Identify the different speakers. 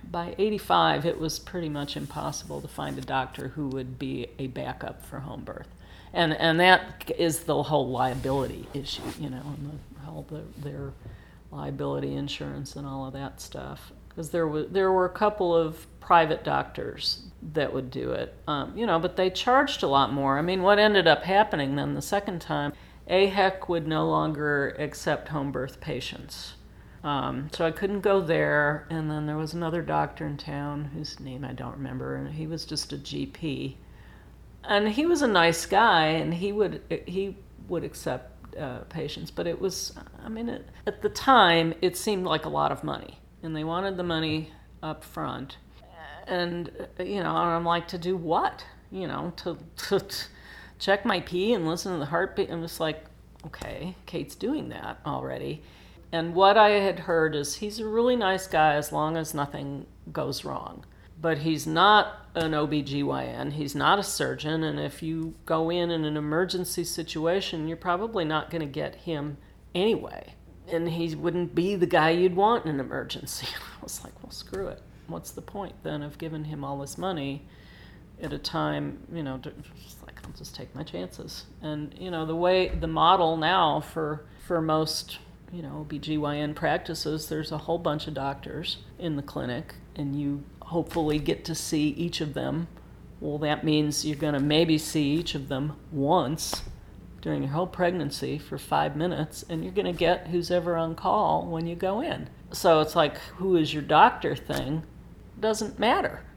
Speaker 1: by 85, it was pretty much impossible to find a doctor who would be a backup for home birth. And that is the whole liability issue, and their liability insurance and all of that stuff. Because there were a couple of private doctors that would do it, but they charged a lot more. I mean, what ended up happening then the second time, AHEC would no longer accept home birth patients. So I couldn't go there, and then there was another doctor in town whose name I don't remember, and he was just a GP. And he was a nice guy, and he would accept patients, but it was, at the time, it seemed like a lot of money, and they wanted the money up front. And, I'm like, to do what? To check my pee and listen to the heartbeat. I'm just like, okay, Kate's doing that already. And what I had heard is he's a really nice guy as long as nothing goes wrong. But he's not an OBGYN, he's not a surgeon, and if you go in an emergency situation, you're probably not going to get him anyway. And he wouldn't be the guy you'd want in an emergency. I was like, well, screw it. What's the point then of giving him all this money at a time, just like, I'll just take my chances. And, the model now for most, OBGYN practices, there's a whole bunch of doctors in the clinic, and you hopefully get to see each of them. Well, that means you're going to maybe see each of them once during your whole pregnancy for 5 minutes, and you're going to get who's ever on call when you go in. So it's like, who is your doctor thing doesn't matter.